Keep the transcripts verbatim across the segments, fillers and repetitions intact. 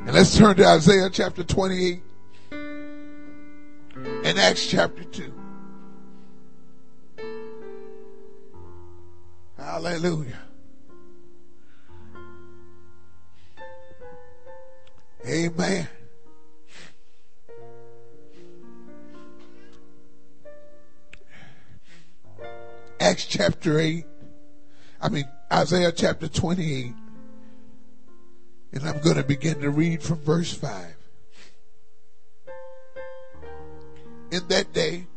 And let's turn to Isaiah chapter twenty-eight and Acts chapter two. Hallelujah. Amen. Acts chapter eight. I mean, Isaiah chapter twenty-eight. And I'm going to begin to read from verse five. In that day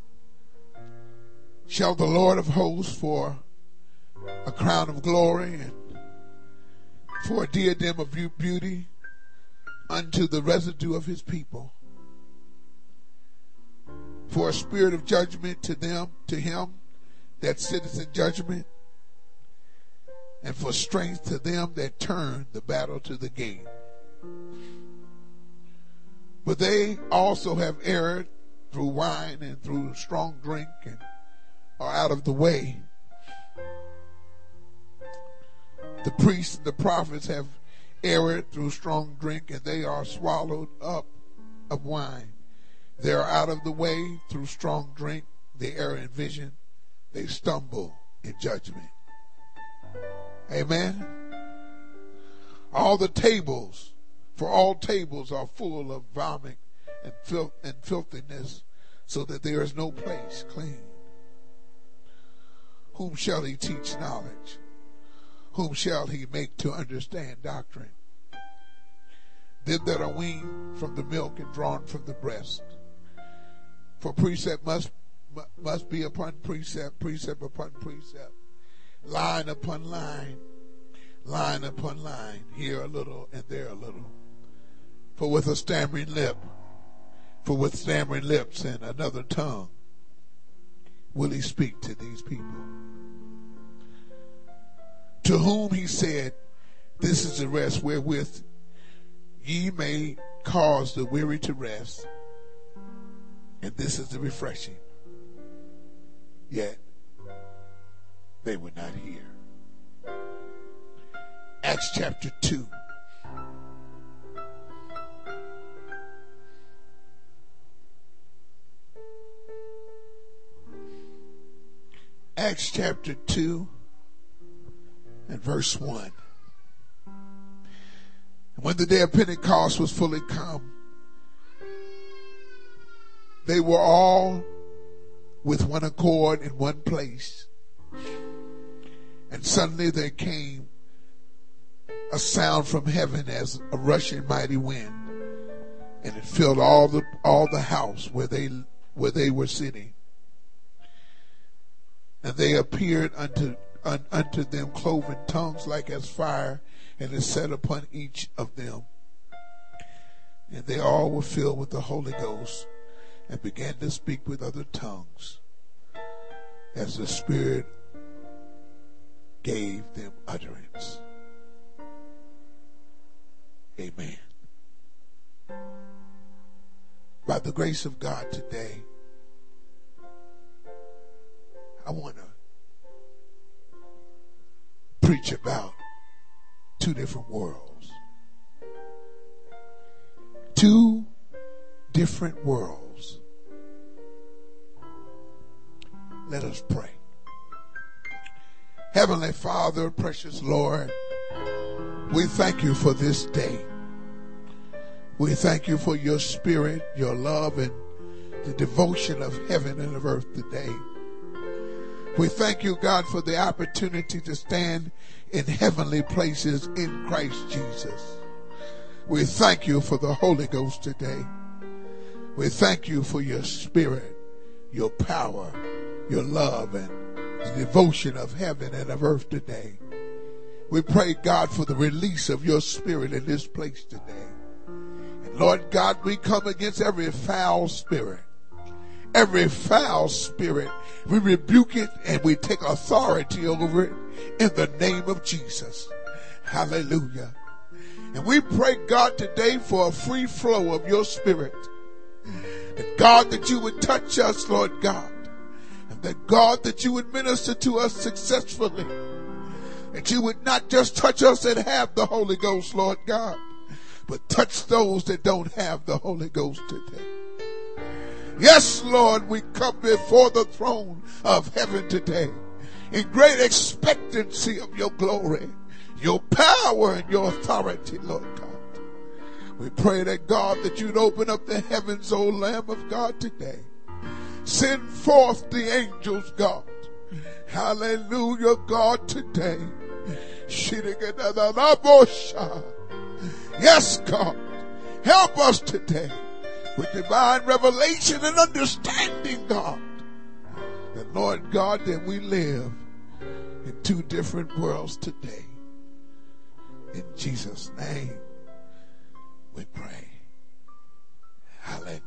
shall the Lord of hosts for a crown of glory and for a diadem of beauty unto the residue of his people, for a spirit of judgment to them, to him that sitteth in judgment, and for strength to them that turn the battle to the gate. But they also have erred through wine and through strong drink, and are out of the way. The priests and the prophets have erred through strong drink, and they are swallowed up of wine. They are out of the way through strong drink. They err in vision. They stumble in judgment. Amen. All the tables, for all tables are full of vomit and filth and filthiness, so that there is no place clean. Whom shall he teach knowledge? Whom shall he make to understand doctrine? Them that are weaned from the milk and drawn from the breast. For precept must must be upon precept, precept upon precept, line upon line, line upon line, here a little and there a little. For with a stammering lip, for with stammering lips and another tongue will he speak to these people. To whom he said, this is the rest wherewith ye may cause the weary to rest, and this is the refreshing. Yet they would not hear. Acts chapter two. Acts chapter two and verse one. And when the day of Pentecost was fully come, they were all with one accord in one place. And suddenly there came a sound from heaven as a rushing mighty wind, and it filled all the all the house where they where they were sitting. And they appeared unto un, unto them cloven tongues like as fire, and it sat upon each of them. And they all were filled with the Holy Ghost, and began to speak with other tongues, as the Spirit gave them utterance. Amen. By the grace of God today, I want to preach about two different worlds. Two different worlds. Let us pray. Heavenly Father, precious Lord, we thank you for this day. We thank you for your spirit, your love, and the devotion of heaven and of earth today. We thank you, God, for the opportunity to stand in heavenly places in Christ Jesus. We thank you for the Holy Ghost today. We thank you for your spirit, your power, your love, and the devotion of heaven and of earth today. We pray, God, for the release of your spirit in this place today. And Lord God, we come against every foul spirit. Every foul spirit, we rebuke it and we take authority over it in the name of Jesus. Hallelujah. And we pray, God, today for a free flow of your spirit. And God, that you would touch us, Lord God. And that God, that you would minister to us successfully. That you would not just touch us and have the Holy Ghost, Lord God, but touch those that don't have the Holy Ghost today. Yes, Lord, we come before the throne of heaven today in great expectancy of your glory, your power, and your authority, Lord God. We pray that, God, that you'd open up the heavens, O Lamb of God, today. Send forth the angels, God. Hallelujah, God, today. Yes, God. Help us today with divine revelation and understanding, God. That, Lord God, that we live in two different worlds today. In Jesus' name we pray. Hallelujah.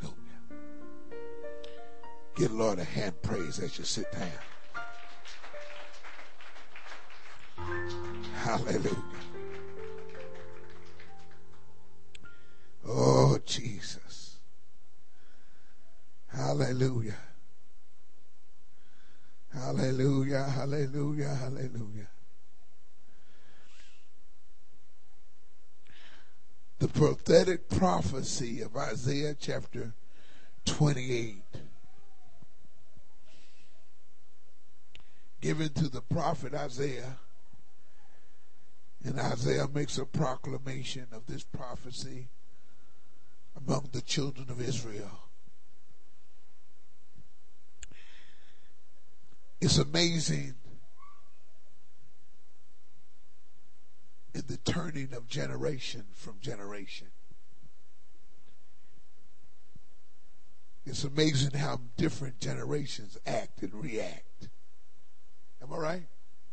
Give the Lord a hand praise as you sit down. Hallelujah. Oh, Jesus. Hallelujah. Hallelujah. Hallelujah. Hallelujah. The prophetic prophecy of Isaiah chapter twenty-eight, given to the prophet Isaiah, and Isaiah makes a proclamation of this prophecy among the children of Israel. It's amazing in the turning of generation from generation. It's amazing how different generations act and react. Am I right?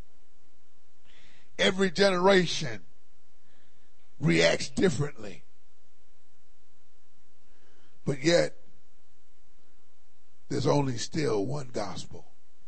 Every generation reacts differently. But yet, there's only still one gospel.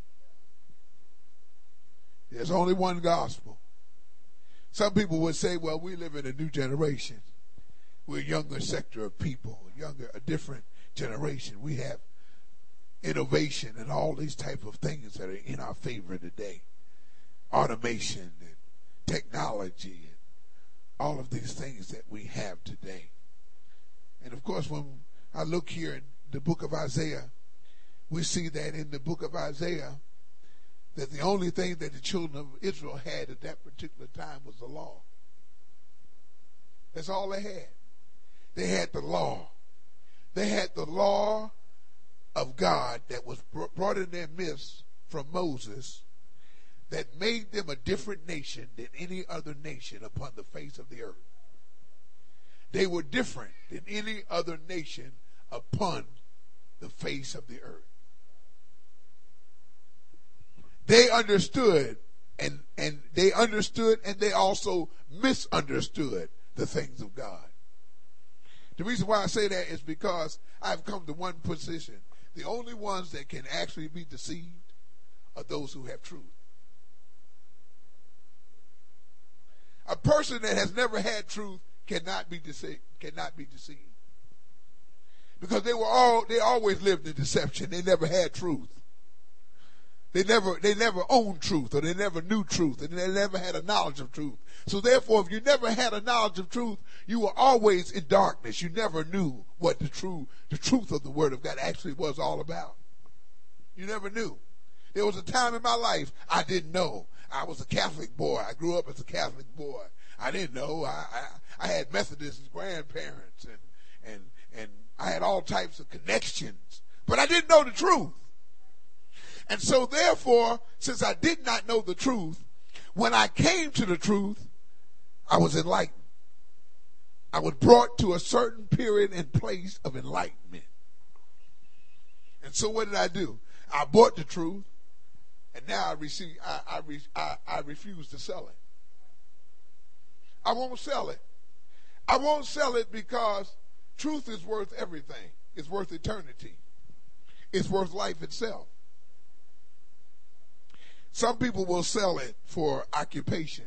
There's only one gospel. Some people would say, well, we live in a new generation. We're a younger sector of people, a younger, a different generation. We have innovation and all these type of things that are in our favor today. Automation and technology and all of these things that we have today. And of course, when I look here in the book of Isaiah, we see that in the book of Isaiah, that the only thing that the children of Israel had at that particular time was the law. That's all they had. They had the law. They had the law of God that was brought in their midst from Moses, that made them a different nation than any other nation upon the face of the earth. They were different than any other nation upon the face of the earth. They understood and, and they understood and they also misunderstood the things of God. The reason why I say that is because I've come to one position. The only ones that can actually be deceived are those who have truth. A person that has never had truth cannot be deceived, cannot be deceived. Because they were all they always lived in deception. They never had truth. They never, they never owned truth, or they never knew truth, and they never had a knowledge of truth. So therefore, if you never had a knowledge of truth, you were always in darkness. You never knew what the true, the truth of the Word of God actually was all about. You never knew. There was a time in my life I didn't know. I was a Catholic boy. I grew up as a Catholic boy. I didn't know. I, I, I had Methodist grandparents, and, and, and I had all types of connections, but I didn't know the truth. And so therefore, since I did not know the truth, when I came to the truth, I was enlightened. I was brought to a certain period and place of enlightenment. And so what did I do? I bought the truth, and now I receive. I I, I, I refuse to sell it. I won't sell it. I won't sell it because truth is worth everything. It's worth eternity. It's worth life itself. Some people will sell it for occupation.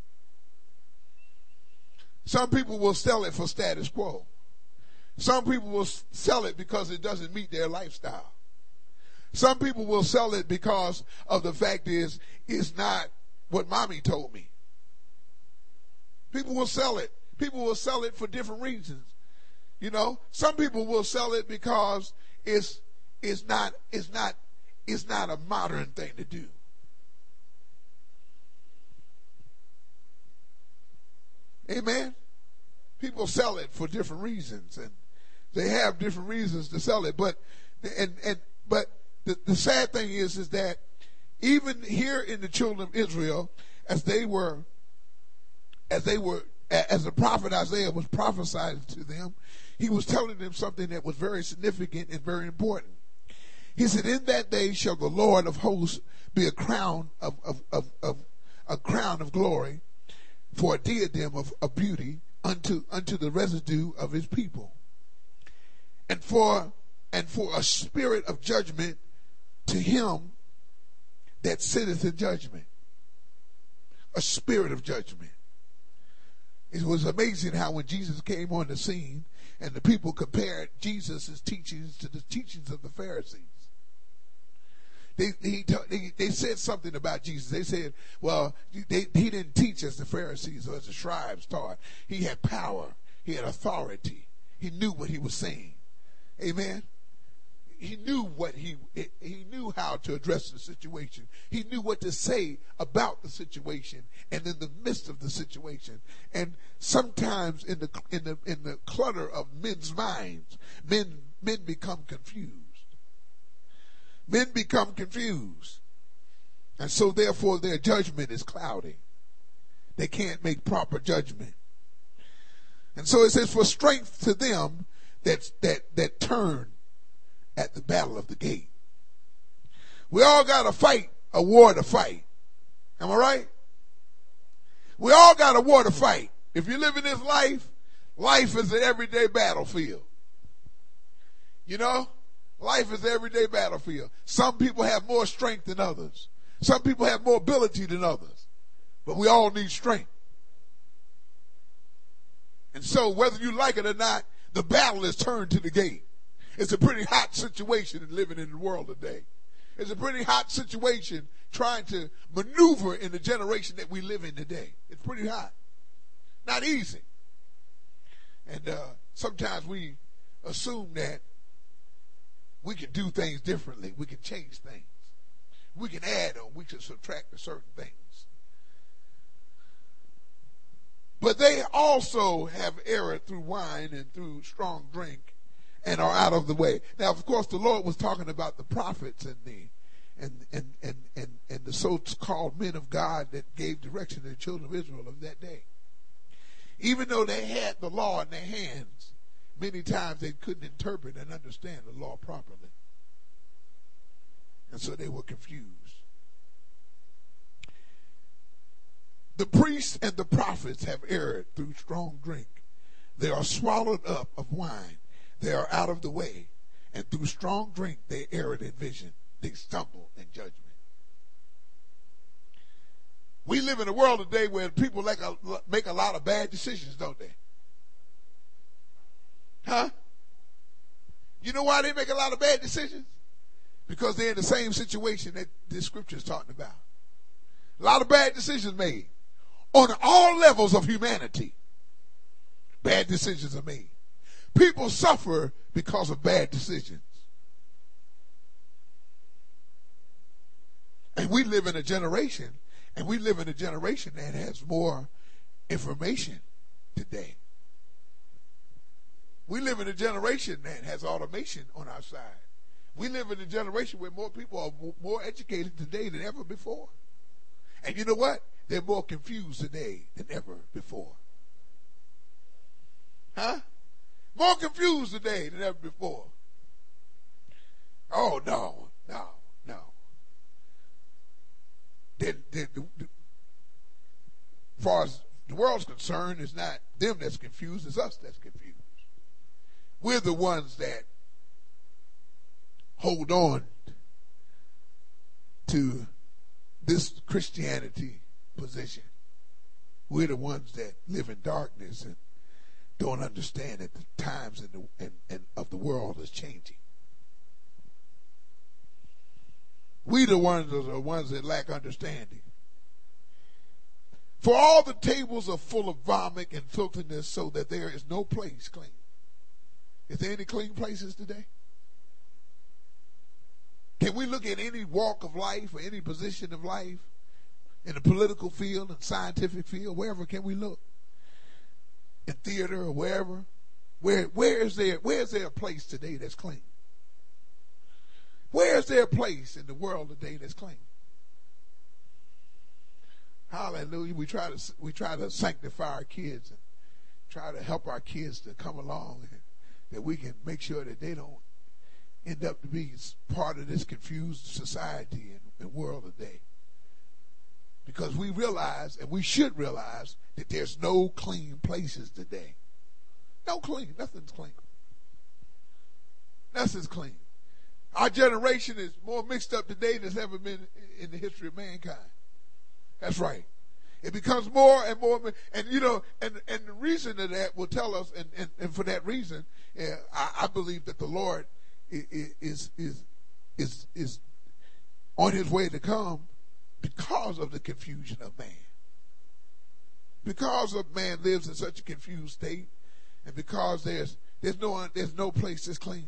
Some people will sell it for status quo. Some people will sell it because it doesn't meet their lifestyle. Some people will sell it because of the fact is, it's not what mommy told me. People will sell it People will sell it for different reasons. You know, some people will sell it because it's it's not it's not it's not a modern thing to do. Amen. People sell it for different reasons, and they have different reasons to sell it. But and and but the, the sad thing is is that even here in the children of Israel, as they were as they were as the prophet Isaiah was prophesying to them, he was telling them something that was very significant and very important. He said, "In that day shall the Lord of hosts be a crown of of of, of a crown of glory, for a diadem of, of beauty unto unto the residue of his people, and for and for a spirit of judgment to him that sitteth in judgment." A spirit of judgment. It was amazing how when Jesus came on the scene and the people compared Jesus' teachings to the teachings of the Pharisees, They, he, they, they said something about Jesus. They said, well, they, he didn't teach as the Pharisees or as the scribes taught. He had power. He had authority. He knew what he was saying. Amen. He knew what he, he knew how to address the situation. He knew what to say about the situation and in the midst of the situation. And sometimes in the, in the, in the clutter of men's minds, men, men become confused. Men become confused. And so therefore their judgment is cloudy. They can't make proper judgment. And so it says, for strength to them that, that, that turn at the battle of the gate. We all got to fight a war to fight. Am I right? We all got a war to fight. If you're living this life, life is an everyday battlefield. You know? Life is an everyday battlefield. Some people have more strength than others. Some people have more ability than others. But we all need strength. And so whether you like it or not, the battle is turned to the gate. It's a pretty hot situation living in the world today. It's a pretty hot situation trying to maneuver in the generation that we live in today. It's pretty hot. Not easy. And uh, sometimes we assume that we can do things differently. We can change things. We can add or we can subtract to certain things. But they also have erred through wine and through strong drink and are out of the way. Now, of course, the Lord was talking about the prophets and the and and and and, and the so-called men of God that gave direction to the children of Israel of that day. Even though they had the law in their hands, many times they couldn't interpret and understand the law properly. And so they were confused. The priests and the prophets have erred through strong drink. They are swallowed up of wine. They are out of the way. And through strong drink they erred in vision. They stumble in judgment. We live in a world today where people like a, make a lot of bad decisions, don't they? Huh? You know why they make a lot of bad decisions? Because they're in the same situation that this scripture is talking about. A lot of bad decisions made. On all levels of humanity, bad decisions are made. People suffer because of bad decisions. And we live in a generation, and we live in a generation that has more information today. We live in a generation that has automation on our side. We live in a generation where more people are more educated today than ever before. And you know what? They're more confused today than ever before. Huh? More confused today than ever before. Oh, no, no, no. They're, they're, they're, as far as the world's concerned, it's not them that's confused, it's us that's confused. We're the ones that hold on to this Christianity position. We're the ones that live in darkness and don't understand that the times and, the, and, and of the world is changing. We the ones are the ones that lack understanding. For all the tables are full of vomit and filthiness, so that there is no place clean. Is there any clean places today? Can we look at any walk of life or any position of life in the political field and scientific field, wherever can we look? In theater or wherever? Where, where is there, where is there a place today that's clean? Where is there a place in the world today that's clean? Hallelujah. We try to, we try to sanctify our kids and try to help our kids to come along and that we can make sure that they don't end up to be part of this confused society and, and world today. Because we realize, and we should realize, that there's no clean places today. No clean. Nothing's clean. Nothing's clean. Our generation is more mixed up today than it's ever been in the history of mankind. That's right. It becomes more and more, and you know, and, and the reason of that will tell us, and, and, and for that reason, yeah, I, I believe that the Lord is, is, is, is on his way to come because of the confusion of man. Because of man lives in such a confused state, and because there's, there's no, there's no place that's clean.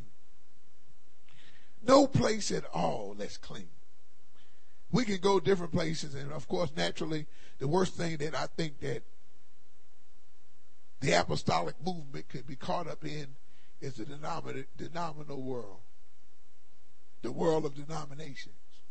No place at all that's clean. We can go different places, and of course, naturally, the worst thing that I think that the apostolic movement could be caught up in is the denominational world, the world of denominations.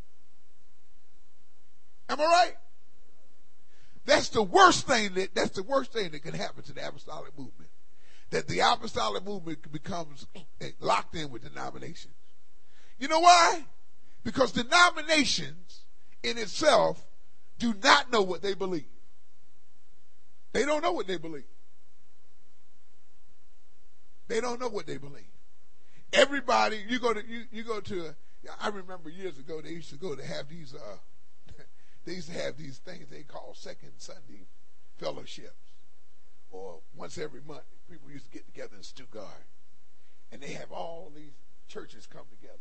Am I right? That's the worst thing that that's the worst thing that can happen to the apostolic movement. That the apostolic movement becomes locked in with denominations. You know why? Because denominations in itself do not know what they believe. They don't know what they believe. They don't know what they believe. Everybody, you go to, you, you go to, a, I remember years ago, they used to go to have these, uh, they used to have these things they call second Sunday fellowships. Or once every month, people used to get together in Stuttgart. And they have all these churches come together.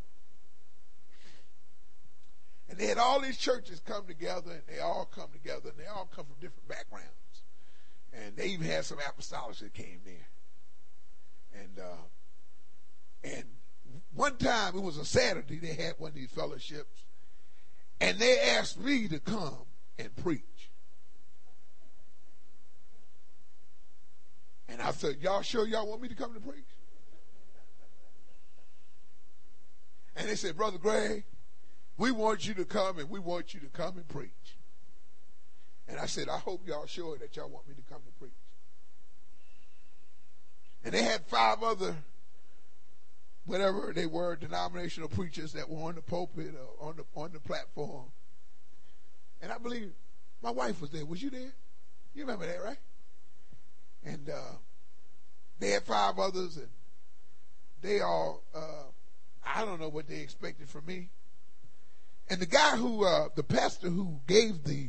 And they had all these churches come together, and they all come together, and they all come from different backgrounds. And they even had some apostolics that came there. And uh, and one time, it was a Saturday, they had one of these fellowships, and they asked me to come and preach. And I said, y'all sure y'all want me to come to preach? And they said, Brother Greg, we want you to come, and we want you to come and preach. And I said, I hope y'all sure that y'all want me to come to preach. And they had five other, whatever they were, denominational preachers that were on the pulpit or on the, on the platform. And I believe my wife was there. Was you there? You remember that, right? And uh, they had five others, and they all, uh, I don't know what they expected from me. And the guy who, uh, the pastor who gave the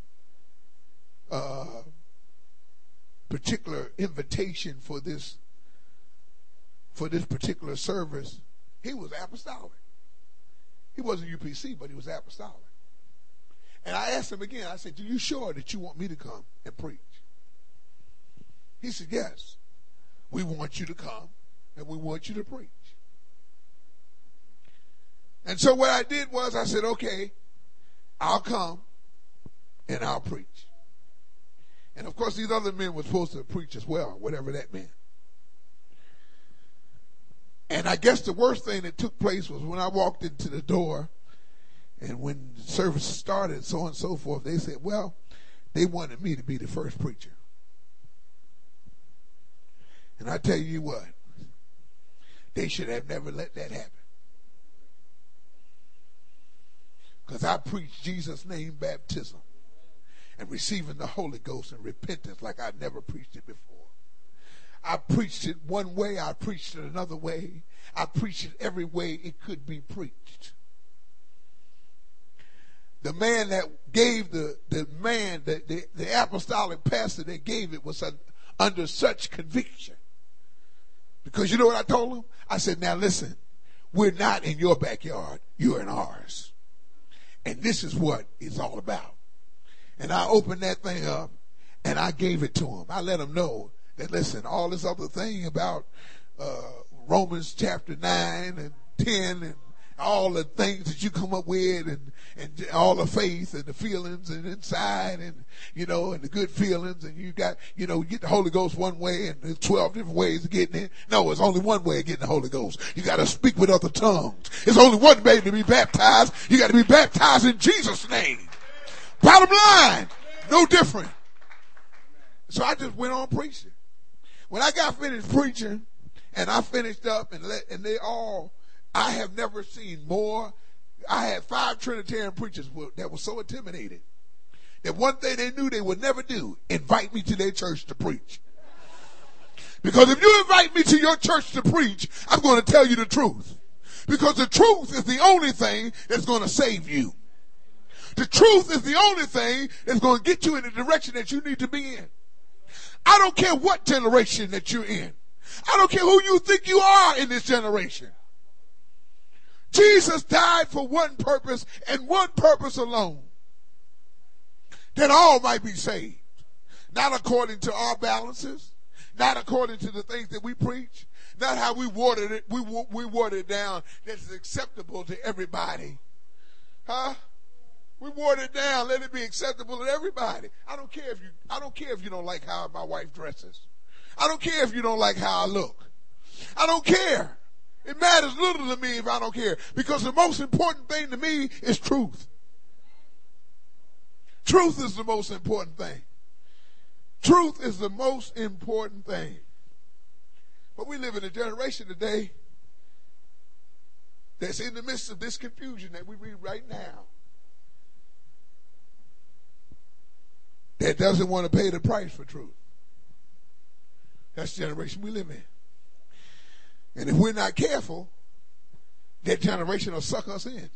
uh, particular invitation for this, for this particular service, he was apostolic. He wasn't U P C, but he was apostolic. And I asked him again, I said, "Are you sure that you want me to come and preach?" He said, "Yes, we want you to come and we want you to preach." And so what I did was I said, okay, I'll come and I'll preach. And of course these other men were supposed to preach as well, whatever that meant. And I guess the worst thing that took place was when I walked into the door, and when the service started, so on and so forth, they said, well, they wanted me to be the first preacher. And I tell you what, they should have never let that happen. Because I preached Jesus' name baptism and receiving the Holy Ghost and repentance like I never preached it before. I preached it one way, I preached it another way. I preached it every way it could be preached. The man that gave the, the man, the, the, the apostolic pastor that gave it was un, under such conviction. Because you know what I told him? I said, now listen, we're not in your backyard, you're in ours. And this is what it's all about. And I opened that thing up, And I gave it to him. I let him know that, listen, all this other thing about uh, Romans chapter nine and ten and all the things that you come up with and, and all the faith and the feelings and inside and, you know, and the good feelings and you got, you know, you get the Holy Ghost one way and there's twelve different ways of getting it. No, it's only one way of getting the Holy Ghost. You got to speak with other tongues. It's only one way to be baptized. You got to be baptized in Jesus' name. Bottom line, no different. So I just went on preaching. When I got finished preaching and I finished up and let, and they all, I have never seen more. I had five Trinitarian preachers that were so intimidated that one thing they knew they would never do, invite me to their church to preach. Because if you invite me to your church to preach, I'm going to tell you the truth. Because the truth is the only thing that's going to save you. The truth is the only thing that's going to get you in the direction that you need to be in. I don't care what generation that you're in. I don't care who you think you are in this generation. Jesus died for one purpose and one purpose alone. That all might be saved. Not according to our balances. Not according to the things that we preach. Not how we watered it. We, we watered it down that's acceptable to everybody. Huh? We watered it down. Let it be acceptable to everybody. I don't care if you, I don't care if you don't like how my wife dresses. I don't care if you don't like how I look. I don't care. It matters little to me if I don't care. Because the most important thing to me is truth. Truth is the most important thing. Truth is the most important thing. But we live in a generation today that's in the midst of this confusion that we read right now. That doesn't want to pay the price for truth. That's the generation we live in. And if we're not careful, that generation will suck us in.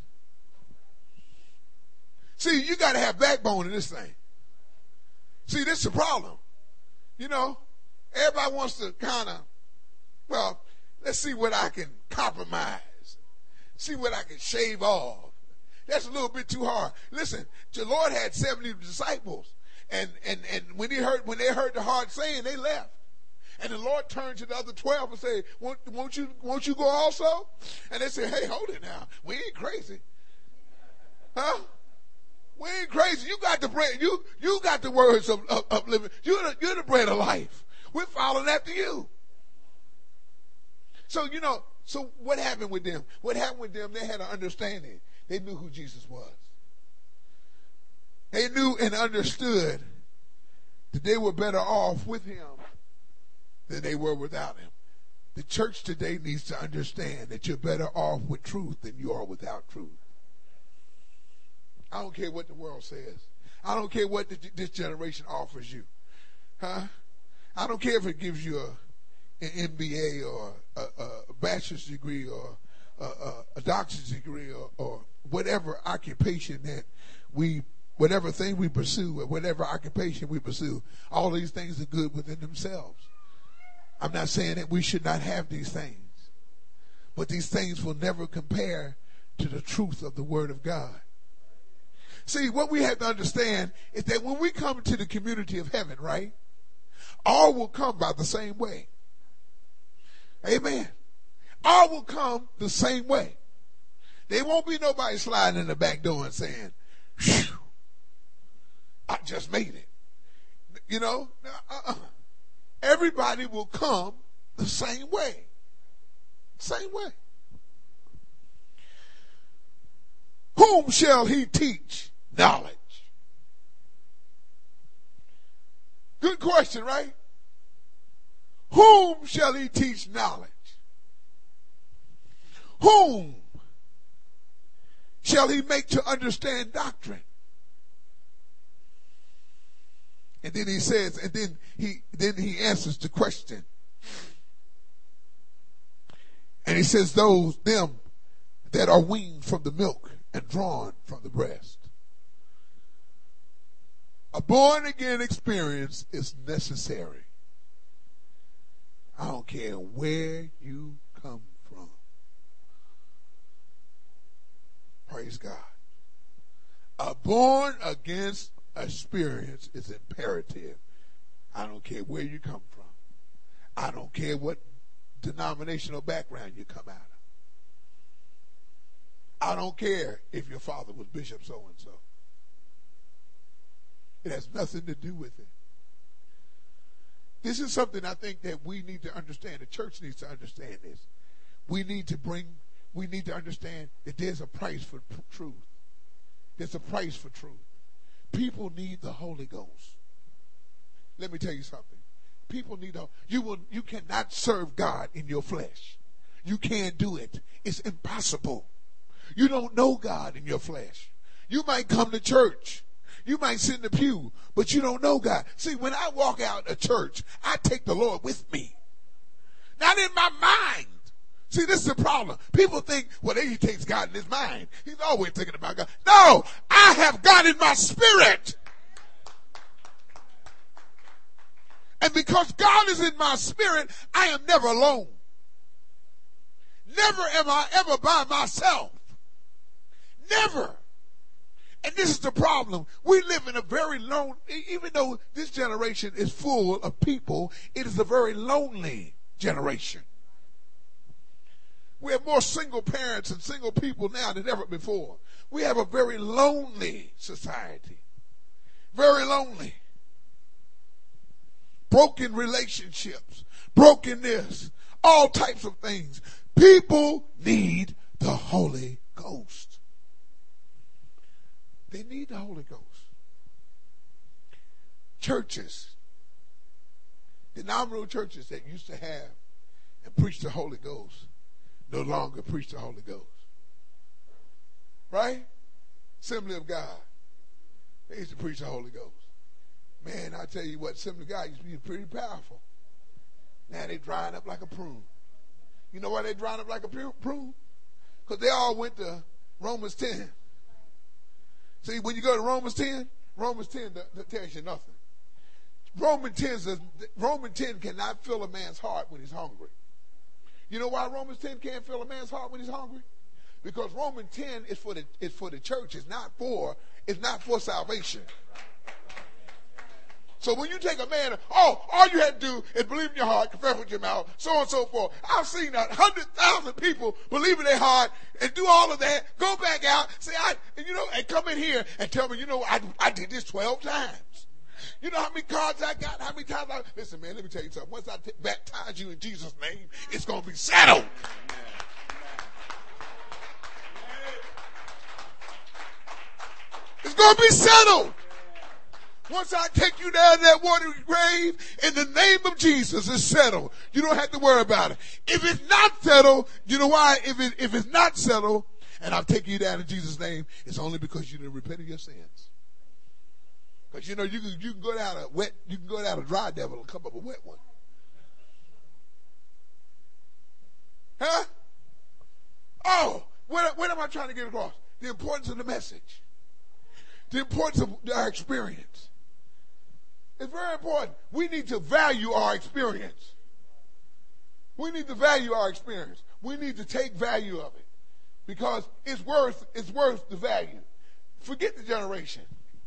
See, you got to have backbone in this thing. See, this is the problem. You know, everybody wants to kind of, well, let's see what I can compromise. See what I can shave off. That's a little bit too hard. Listen, the Lord had seventy disciples. And, and, and when he heard, when they heard the hard saying, they left. And the Lord turned to the other twelve and said, won't, won't you, won't you go also? And they said, hey, hold it now. We ain't crazy. Huh? We ain't crazy. You got the bread. You, you got the words of, of, of living. You're the, you're the bread of life. We're following after you. So, you know, so what happened with them? What happened with them? They had an understanding. They knew who Jesus was. They knew and understood that they were better off with him than they were without him. The church today needs to understand that you're better off with truth than you are without truth. I don't care what the world says. I don't care what the, this generation offers you. Huh? I don't care if it gives you a, an M B A or a, a bachelor's degree or a, a, a doctor's degree or, or whatever occupation that we, whatever thing we pursue or whatever occupation we pursue. All these things are good within themselves. I'm not saying that we should not have these things, but these things will never compare to the truth of the Word of God. See, what we have to understand is that when we come to the community of heaven, right, all will come by the same way. Amen. All will come the same way. There won't be nobody sliding in the back door and saying, phew, I just made it. You know, uh-uh. Everybody will come the same way. Same way. Whom shall he teach knowledge? Good question, right? Whom shall he teach knowledge? Whom shall he make to understand doctrine? And then he says, and then he then he answers the question. And he says, those them that are weaned from the milk and drawn from the breast. A born again experience is necessary. I don't care where you come from. Praise God. A born again experience is imperative I don't care where you come from. I don't care what denominational background you come out of. I don't care if your father was Bishop so-and-so. It has nothing to do with it. This is something I think that we need to understand. The church needs to understand this. We need to bring, we need to understand that there's a price for truth. There's a price for truth. People need the Holy Ghost. Let me tell you something. People need a, you will, you cannot serve God in your flesh. You can't do it. It's impossible. You don't know God in your flesh. You might come to church. You might sit in the pew, but you don't know God. See, when I walk out of church, I take the Lord with me. Not in my mind. See, this is the problem. People think, well, he takes God in his mind. He's always thinking about God. No, I have God in my spirit. And because God is in my spirit, I am never alone. Never am I ever by myself. Never. And this is the problem. We live in a very lone, even though this generation is full of people, it is a very lonely generation. We have more single parents and single people now than ever before. We have a very lonely society. Very lonely. Broken relationships. Broken this. All types of things. People need the Holy Ghost. They need the Holy Ghost. Churches, denominational churches that used to have and preach the Holy Ghost, no longer preach the Holy Ghost. Right? Assembly of God. They used to preach the Holy Ghost. Man, I tell you what, Assembly of God used to be pretty powerful. Now they drying up like a prune. You know why they drying up like a prune? Because they all went to Romans ten. See, when you go to Romans ten, Romans ten tells you nothing. Romans ten says, Romans ten cannot fill a man's heart when he's hungry. You know why Romans ten can't fill a man's heart when he's hungry? Because Romans ten is for the is for the church. It's not for it's not for salvation. So when you take a man, oh, all you had to do is believe in your heart, confess with your mouth, so on and so forth. I've seen a hundred thousand people believe in their heart and do all of that, go back out, say, I, you know, and come in here and tell me, you know, I, I did this twelve times. You know how many cards I got? How many times I, listen, man, let me tell you something. Once I t- baptize you in Jesus' name, it's going to be settled. It's going to be settled. Once I take you down that watery grave, in the name of Jesus, it's settled. You don't have to worry about it. If it's not settled, you know why? If it, if it's not settled, and I'll take you down in Jesus' name, it's only because you didn't repent of your sins. Because you know you can you can go down a wet, you can go down a dry devil and come up a wet one. Huh? Oh, what, what am I trying to get across? The importance of the message. The importance of our experience. It's very important. We need to value our experience. We need to value our experience. We need to take value of it. Because it's worth, it's worth the value. Forget the generation.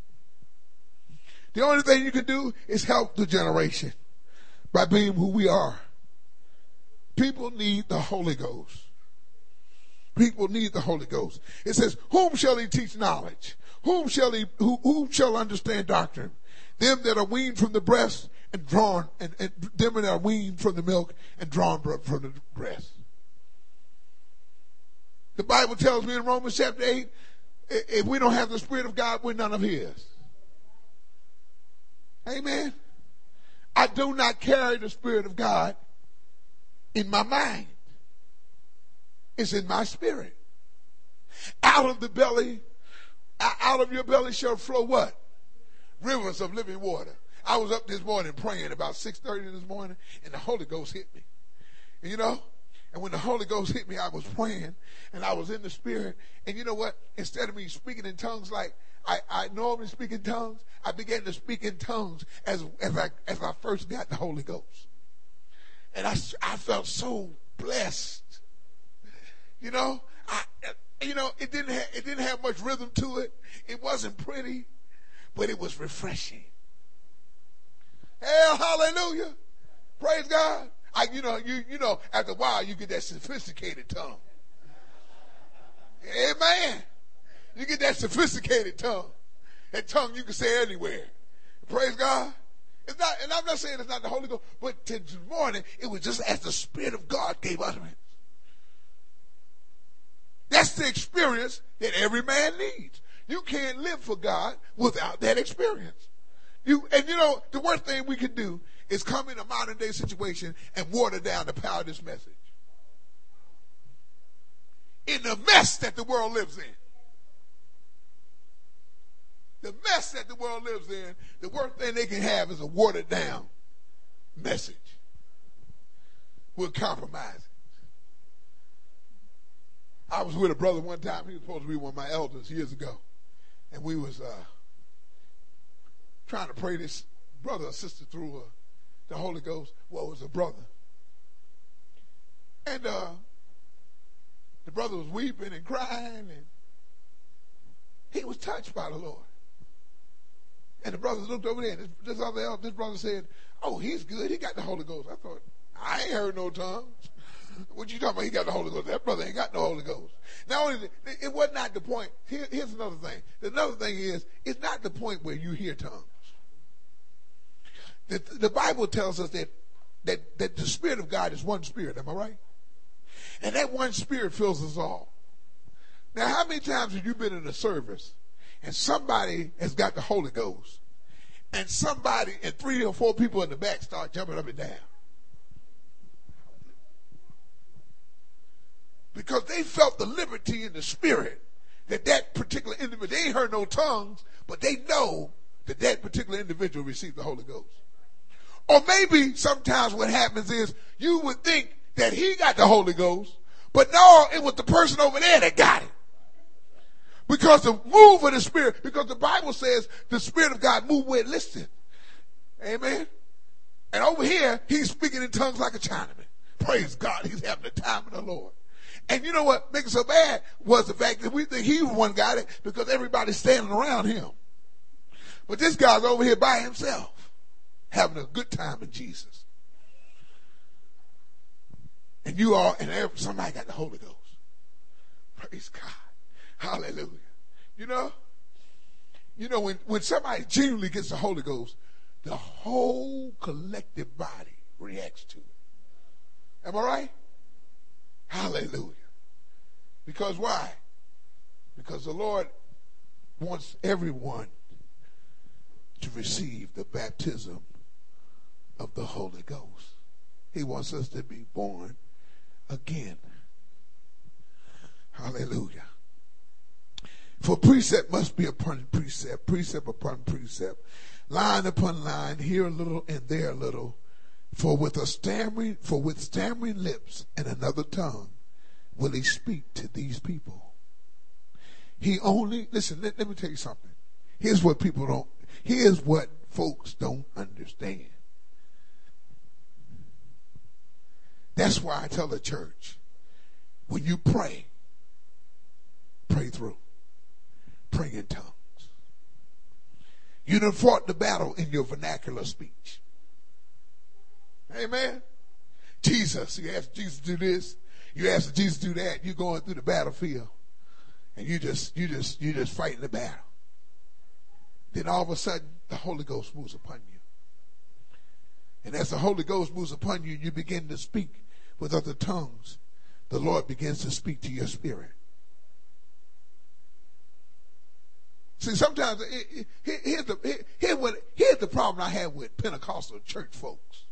The only thing you can do is help the generation by being who we are. People need the Holy Ghost. People need the Holy Ghost. It says, whom shall he teach knowledge? Whom shall he, who, who shall understand doctrine? Them that are weaned from the breast and drawn, and, and them that are weaned from the milk and drawn from the breast. The Bible tells me in Romans chapter eight, if we don't have the Spirit of God, we're none of his. Amen. I do not carry the Spirit of God in my mind. It's in my spirit. Out of the belly, out of your belly shall flow what? Rivers of living water. I was up this morning praying about six thirty this morning, and the Holy Ghost hit me. And you know, and when the Holy Ghost hit me, I was praying, and I was in the Spirit. And you know what? Instead of me speaking in tongues like I, I normally speak in tongues, I began to speak in tongues as, as, I, as I first got the Holy Ghost. And I, I felt so blessed. You know, I, you know, it didn't have, it didn't have much rhythm to it. It wasn't pretty, but it was refreshing. Hell, hallelujah. Praise God. I, you know, you, you know, after a while you get that sophisticated tongue. Amen. You get that sophisticated tongue. That tongue you can say anywhere. Praise God. It's not, and I'm not saying it's not the Holy Ghost, but this morning it was just as the Spirit of God gave utterance. That's the experience that every man needs. You can't live for God without that experience. You, and you know, the worst thing we can do is come in a modern day situation and water down the power of this message. In the mess that the world lives in. The mess that the world lives in, the worst thing they can have is a watered down message. We'll compromise it. I was with a brother one time. He was supposed to be one of my elders years ago. And we was uh, trying to pray this brother or sister through uh, the Holy Ghost. Well, it was a brother. And uh, the brother was weeping and crying. And he was touched by the Lord. And the brothers looked over there. And this, this other elder, this brother said, oh, he's good. He got the Holy Ghost. I thought, I ain't heard no tongues. What you talking about? He got the Holy Ghost. That brother ain't got no Holy Ghost. Not only that, it was not the point. Here, here's another thing. Another thing is, it's not the point where you hear tongues. The, the Bible tells us that, that, that the Spirit of God is one Spirit. Am I right? And that one Spirit fills us all. Now, how many times have you been in a service and somebody has got the Holy Ghost and somebody and three or four people in the back start jumping up and down? Because they felt the liberty in the Spirit that that particular individual, they ain't heard no tongues, but they know that that particular individual received the Holy Ghost. Or maybe sometimes what happens is you would think that he got the Holy Ghost, but no, it was the person over there that got it. Because the move of the Spirit, because the Bible says the Spirit of God moved where it listed. Amen. And over here, he's speaking in tongues like a Chinaman. Praise God, he's having the time of the Lord. And you know what makes it so bad was the fact that we think he was one got it because everybody's standing around him. But this guy's over here by himself, having a good time in Jesus. And you all, and every, somebody got the Holy Ghost. Praise God. Hallelujah. You know, you know, when, when somebody genuinely gets the Holy Ghost, the whole collective body reacts to it. Am I right? Hallelujah. Because why? Because the Lord wants everyone to receive the baptism of the Holy Ghost. He wants us to be born again. Hallelujah. For precept must be upon precept, precept upon precept, line upon line, here a little and there a little. For with a stammering, for with stammering lips and another tongue will he speak to these people. He only, listen, let, let me tell you something. Here's what people don't, here's what folks don't understand. That's why I tell the church, when you pray, pray through. Pray in tongues. You done fought the battle in your vernacular speech. Amen. Jesus, you ask Jesus to do this, you ask Jesus to do that, you're going through the battlefield. And you just, you just, you just fighting the battle. Then all of a sudden, the Holy Ghost moves upon you. And as the Holy Ghost moves upon you, you begin to speak with other tongues. The Lord begins to speak to your spirit. See, sometimes, it, it, here's, the, here, here what, here's the problem I have with Pentecostal church folks.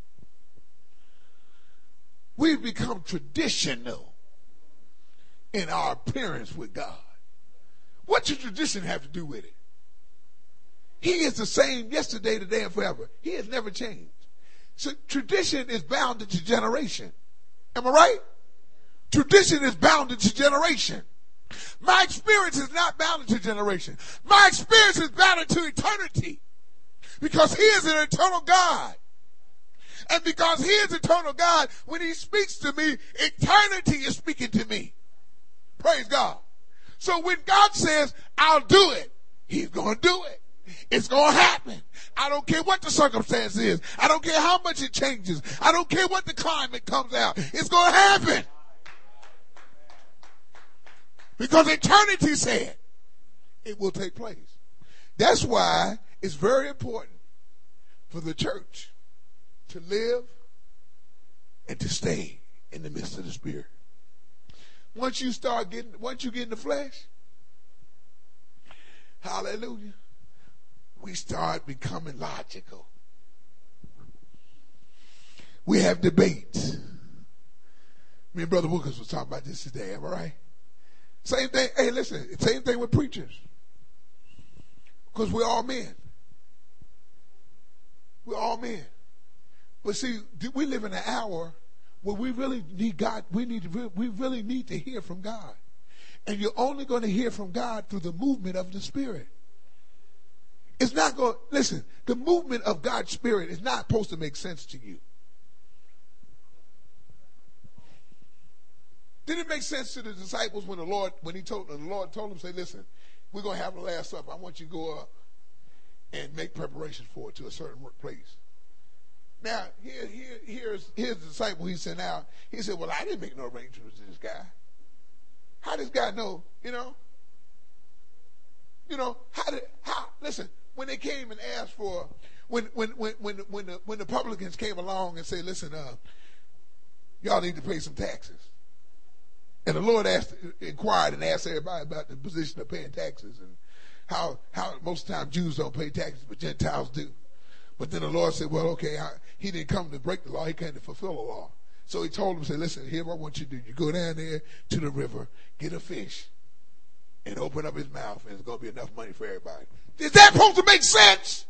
We've become traditional in our appearance with God. What does tradition have to do with it? He is the same yesterday, today, and forever. He has never changed. So tradition is bounded to generation. Am I right? Tradition is bounded to generation. My experience is not bounded to generation. My experience is bounded to eternity. Because he is an eternal God. And because he is eternal God, when he speaks to me, eternity is speaking to me. Praise God. So when God says, I'll do it, he's going to do it. It's going to happen. I don't care what the circumstance is. I don't care how much it changes. I don't care what the climate comes out. It's going to happen. Because eternity said it will take place. That's why it's very important for the church to live and to stay in the midst of the Spirit. Once you start getting, once you get in the flesh, hallelujah, we start becoming logical. We have debates. Me and Brother Wilkins was talking about this today, am I right? Same thing, hey listen, same thing with preachers. Because we're all men. We're all men. But see, we live in an hour where we really need God. We need to, we really need to hear from God. And you're only going to hear from God through the movement of the Spirit. It's not going, listen, the movement of God's Spirit is not supposed to make sense to you. Did it make sense to the disciples when the Lord, when he told, the Lord told them, say, listen, we're going to have the Last Supper. I want you to go up and make preparations for it to a certain place. Now, here, here, here's, here's the disciple he sent out. He said, well, I didn't make no arrangements with this guy. How does God know, you know? You know, how did, how, listen, when they came and asked for, when, when, when, when, when the, when the publicans came along and said, listen, uh, y'all need to pay some taxes. And the Lord asked, inquired and asked everybody about the position of paying taxes and how, how most of the time Jews don't pay taxes, but Gentiles do. But then the Lord said, well, okay, I, he didn't come to break the law. He came to fulfill the law. So he told them, say, listen, here's what I want you to do. You go down there to the river, get a fish, and open up his mouth, and there's going to be enough money for everybody. Is that supposed to make sense?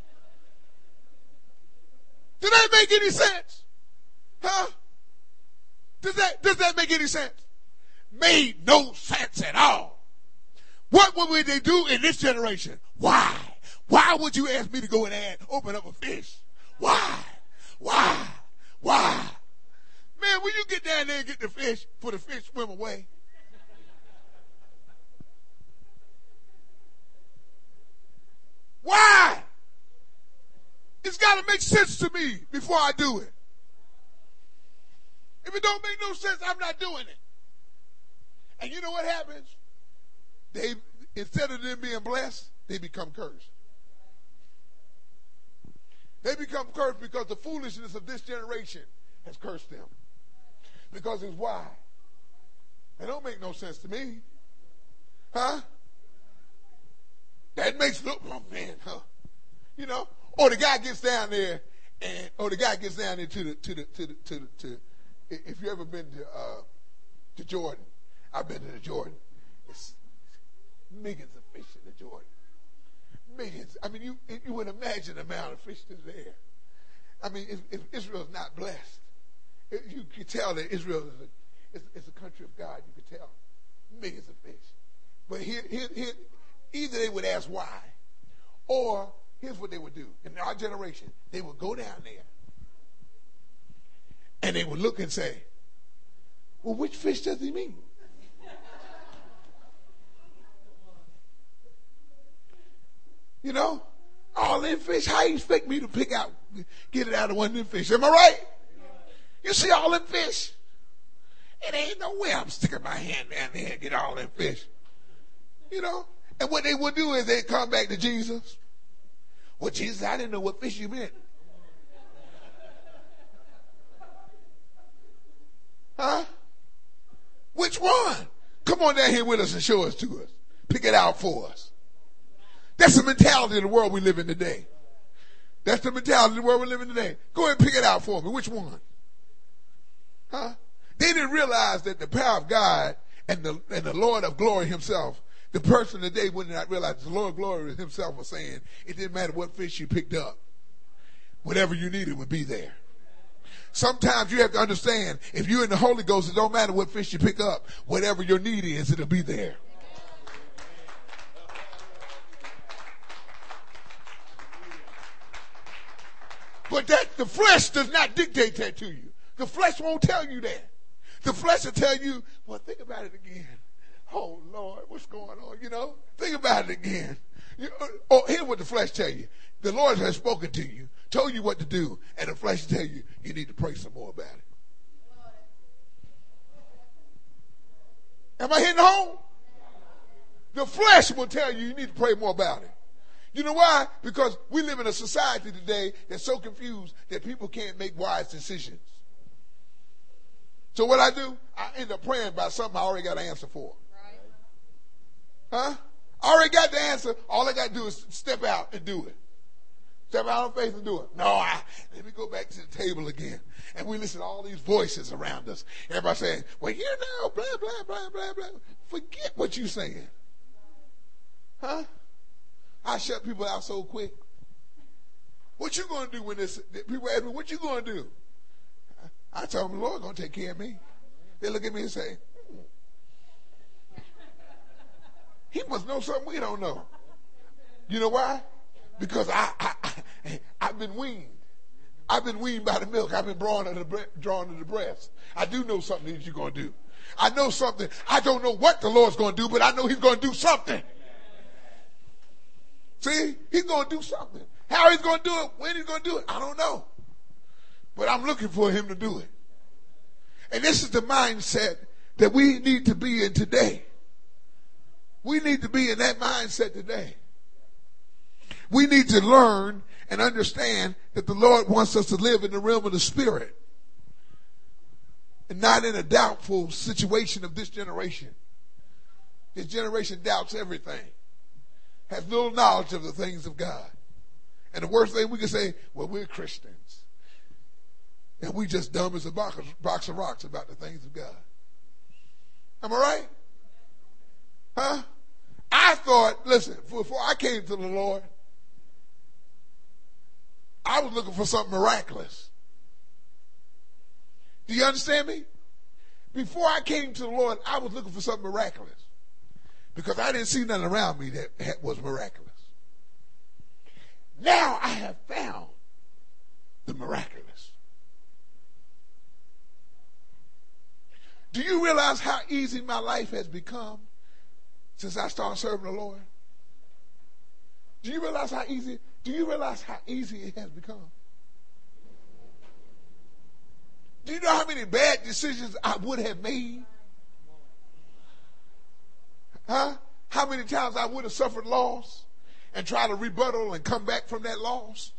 Does that make any sense? Huh? Does that, does that make any sense? Made no sense at all. What would they do in this generation? Why? Why would you ask me to go in there and open up a fish? Why? Why? Why? Man, when you get down there and get the fish, for the fish swim away. Why? It's got to make sense to me before I do it. If it don't make no sense, I'm not doing it. And you know what happens? They, instead of them being blessed, they become cursed. They become cursed because the foolishness of this generation has cursed them. Because it's why? It don't make no sense to me. Huh? That makes look, oh man, huh? You know? Or the guy gets down there and or the guy gets down there to the to the to the to, the, to if you ever been to uh, to Jordan, I've been to the Jordan. It's millions of fish in the Jordan. Millions. I mean, you you would imagine the amount of fish that's there. I mean, if, if Israel's not blessed, it, you can tell that Israel is a, is, is a country of God. You can tell millions of fish. But here, here, here, either they would ask why, or here's what they would do. In our generation, they would go down there, and they would look and say, well, which fish does he mean? You know, all them fish, how you expect me to pick out, get it out of one of them fish? Am I right? You see all them fish? It ain't no way I'm sticking my hand down there and get all them fish. You know? And what they would do is they'd come back to Jesus. Well, Jesus, I didn't know what fish you meant. Huh? Which one? Come on down here with us and show us to us. Pick it out for us. That's the mentality of the world we live in today. That's the mentality of the world we live in today. Go ahead and pick it out for me. Which one? Huh? They didn't realize that the power of God and the, and the Lord of glory himself, the person that they would not realize, the Lord of glory himself was saying, it didn't matter what fish you picked up. Whatever you needed would be there. Sometimes you have to understand, if you're in the Holy Ghost, it don't matter what fish you pick up. Whatever your need is, it'll be there. But that the flesh does not dictate that to you. The flesh won't tell you that. The flesh will tell you, well, think about it again. Oh, Lord, what's going on? You know, think about it again. You, oh, here's what the flesh tell you. The Lord has spoken to you, told you what to do, and the flesh tell you you need to pray some more about it. Am I hitting home? The flesh will tell you you need to pray more about it. You know why? Because we live in a society today that's so confused that people can't make wise decisions. So what I do, I end up praying about something I already got an answer for. Huh? I already got the answer. All I got to do is step out and do it. Step out on faith and do it. No, I, let me go back to the table again. And we listen to all these voices around us. Everybody saying, well, you know, blah, blah, blah, blah, blah. Forget what you're saying. Huh? I shut people out so quick. What you going to do when this, people ask me, what you going to do? I tell them, the Lord going to take care of me. They look at me and say, hmm. He must know something we don't know. You know why? Because I, I, I, I've been weaned. I've been weaned by the milk. I've been drawn to the, drawn to the breast. I do know something that you're going to do. I know something. I don't know what the Lord's going to do, but I know he's going to do something. See, he's going to do something. How he's going to do it, when he's going to do it, I don't know. But I'm looking for him to do it. And this is the mindset that we need to be in today. We need to be in that mindset today. We need to learn and understand that the Lord wants us to live in the realm of the Spirit and not in a doubtful situation of this generation. This generation doubts everything, has little knowledge of the things of God. And the worst thing we can say, well, we're Christians. And we just dumb as a box of, box of rocks about the things of God. Am I right? Huh? I thought, listen, before I came to the Lord, I was looking for something miraculous. Do you understand me? Before I came to the Lord, I was looking for something miraculous. Because I didn't see nothing around me that was miraculous. Now I have found the miraculous. Do you realize how easy my life has become since I started serving the Lord? Do you realize how easy, do you realize how easy it has become? Do you know how many bad decisions I would have made? Huh? How many times I would have suffered loss and try to rebuttal and come back from that loss?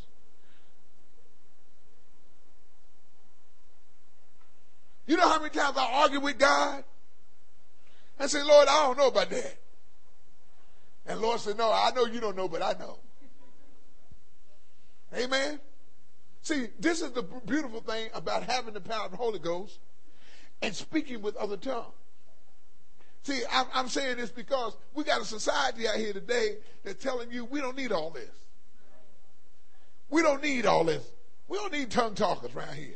You know how many times I argued with God? I said, Lord, I don't know about that. And Lord said, no, I know you don't know, but I know. Amen? See, this is the beautiful thing about having the power of the Holy Ghost and speaking with other tongues. See, I'm, I'm saying this because we got a society out here today that's telling you we don't need all this. We don't need all this. We don't need tongue talkers around here.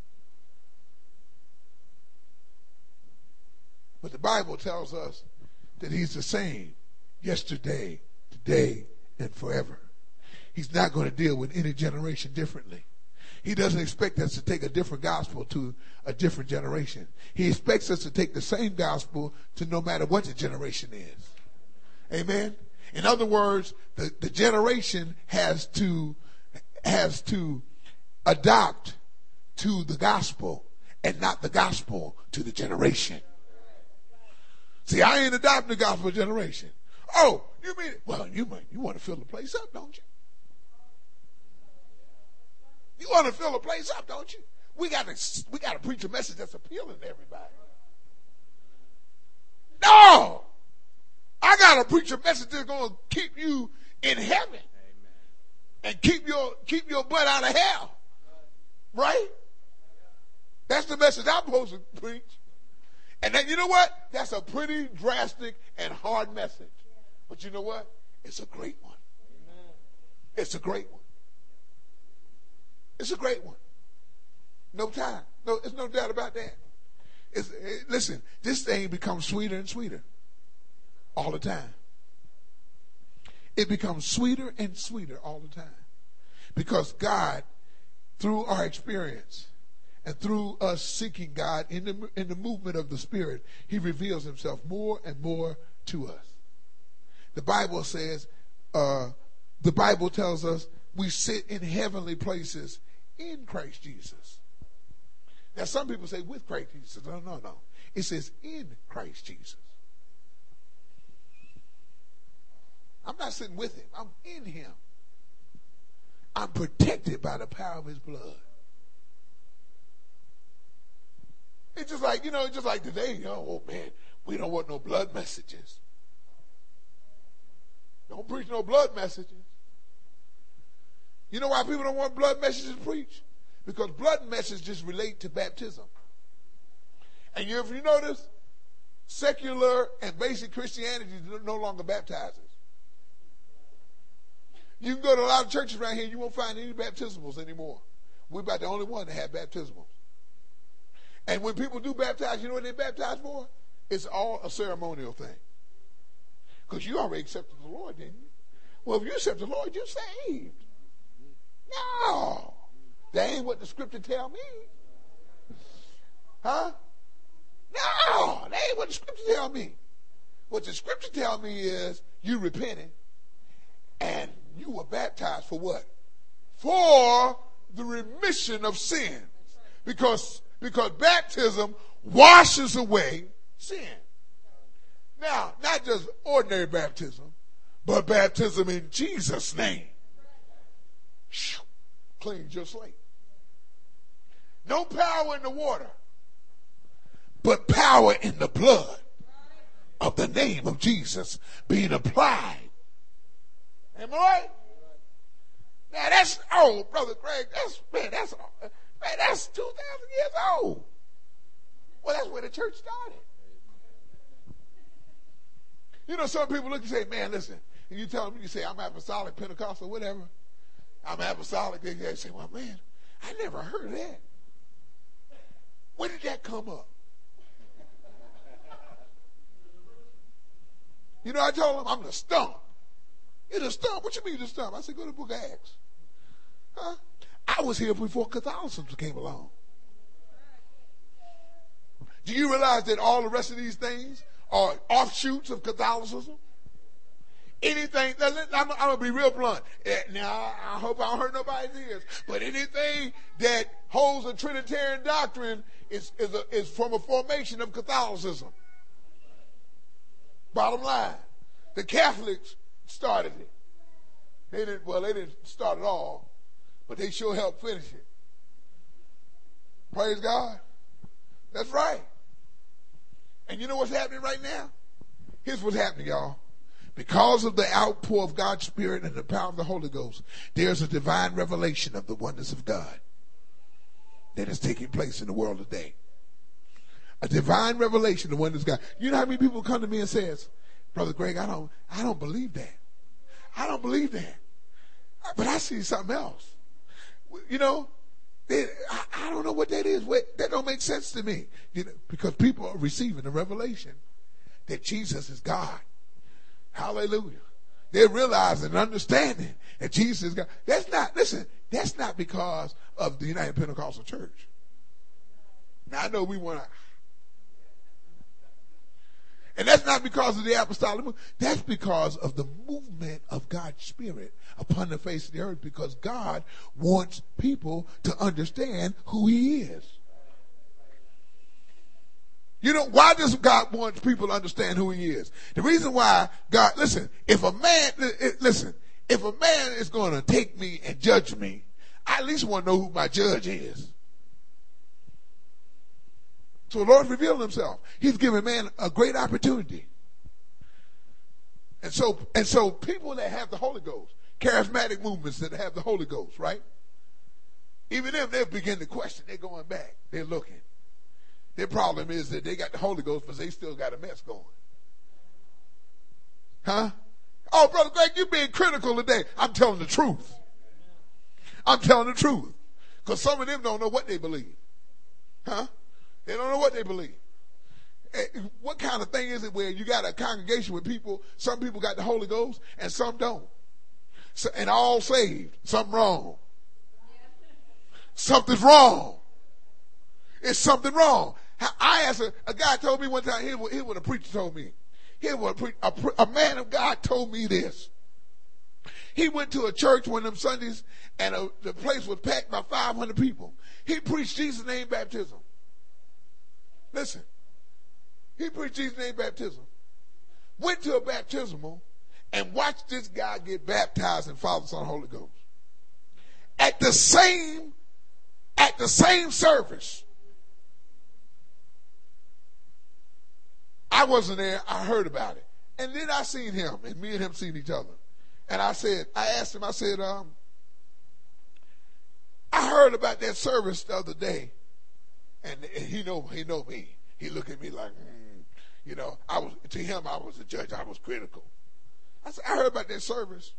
But the Bible tells us that he's the same yesterday, today, and forever. He's not going to deal with any generation differently. He doesn't expect us to take a different gospel to a different generation. He expects us to take the same gospel to no matter what the generation is. Amen? In other words, the, the generation has to, has to adopt to the gospel and not the gospel to the generation. See, I ain't adopting the gospel generation. Oh, you mean it? Well, you might, you want to fill the place up, don't you? You want to fill the place up, don't you? We got to we got to preach a message that's appealing to everybody. No! I got to preach a message that's going to keep you in heaven. Amen. And keep your keep your butt out of hell. Right? That's the message I'm supposed to preach. And then you know what? That's a pretty drastic and hard message. But you know what? It's a great one. Amen. It's a great one. It's a great one. No time. No, there's no doubt about that. It's, it, listen, this thing becomes sweeter and sweeter all the time. It becomes sweeter and sweeter all the time. Because God, through our experience and through us seeking God in the, in the movement of the Spirit, he reveals himself more and more to us. The Bible says uh, the Bible tells us we sit in heavenly places in Christ Jesus. Now, some people say with Christ Jesus. No, no, no. It says in Christ Jesus. I'm not sitting with him. I'm in him. I'm protected by the power of his blood. It's just like, you know, just like today, you know, oh man, we don't want no blood messages. Don't preach no blood messages. You know why people don't want blood messages preached? Because blood messages relate to baptism. And you, if you notice, secular and basic Christianity no longer baptizes. You can go to a lot of churches around here, you won't find any baptismals anymore. We're about the only one that have baptismals. And when people do baptize, you know what they baptize for? It's all a ceremonial thing. Because you already accepted the Lord, didn't you? Well, if you accept the Lord, you're saved. No. That ain't what the scripture tell me. Huh? No. That ain't what the scripture tell me. What the scripture tell me is you repented and you were baptized for what? For the remission of sin. Because, because baptism washes away sin. Now, not just ordinary baptism, but baptism in Jesus' name. Cleans your slate. No power in the water, but power in the blood of the name of Jesus being applied. Am I right? Now that's old, Brother Greg. That's man, that's man, that's two thousand years old. Well, that's where the church started. You know, some people look and say, man, listen, and you tell them, you say, I'm apostolic, Pentecostal, whatever. I'm apostolic. They say, well, man, I never heard of that. When did that come up? You know, I told them, I'm the stump. You're the stump? What you mean the stump? I said, go to the book of Acts. Huh? I was here before Catholicism came along. Do you realize that all the rest of these things are offshoots of Catholicism? Anything, I'm, I'm going to be real blunt. Now, I hope I don't hurt nobody's ears, but anything that holds a Trinitarian doctrine is, is, a, is from a formation of Catholicism. Bottom line, the Catholics started it. They didn't, well, they didn't start it all, but they sure helped finish it. Praise God. That's right. And you know what's happening right now? Here's what's happening, y'all. Because of the outpour of God's Spirit and the power of the Holy Ghost, there's a divine revelation of the oneness of God that is taking place in the world today. A divine revelation of the oneness of God. You know how many people come to me and says, Brother Greg, I don't, I don't believe that. I don't believe that. But I see something else. You know, they, I, I don't know what that is. What, that don't make sense to me. You know, because people are receiving the revelation that Jesus is God. Hallelujah. They're realizing and understanding that Jesus is God. That's not, listen, that's not because of the United Pentecostal Church. Now, I know we want to, and that's not because of the apostolic movement. That's because of the movement of God's Spirit upon the face of the earth, because God wants people to understand who he is. You know, why does God want people to understand who he is? The reason why God, listen, if a man, listen, if a man is going to take me and judge me, I at least want to know who my judge is. So the Lord revealed himself. He's given man a great opportunity. And so, and so people that have the Holy Ghost, charismatic movements that have the Holy Ghost, right? Even them, they'll begin to question. They're going back. They're looking. Their problem is that they got the Holy Ghost, but they still got a mess going. Huh? Oh, Brother Greg, you're being critical today. I'm telling the truth. I'm telling the truth. Because some of them don't know what they believe. Huh? They don't know what they believe. What kind of thing is it where you got a congregation with people, some people got the Holy Ghost and some don't. So, and all saved. Something wrong. Something's wrong. It's something wrong. I asked a, a guy told me one time, here's what, here's what a preacher told me. Here's what a, pre, a, a man of God told me this. He went to a church one of them Sundays, and a, the place was packed by five hundred people. He preached Jesus' name baptism. Listen. He preached Jesus' name baptism. Went to a baptismal and watched this guy get baptized in Father, Son, Holy Ghost. At the same, at the same service. I wasn't there. I heard about it. And then I seen him, and me and him seen each other. And I said, I asked him, I said, um, I heard about that service the other day. And, and he know, he know me. He looked at me like, mm, you know, I was, to him, I was a judge. I was critical. I said, I heard about that service.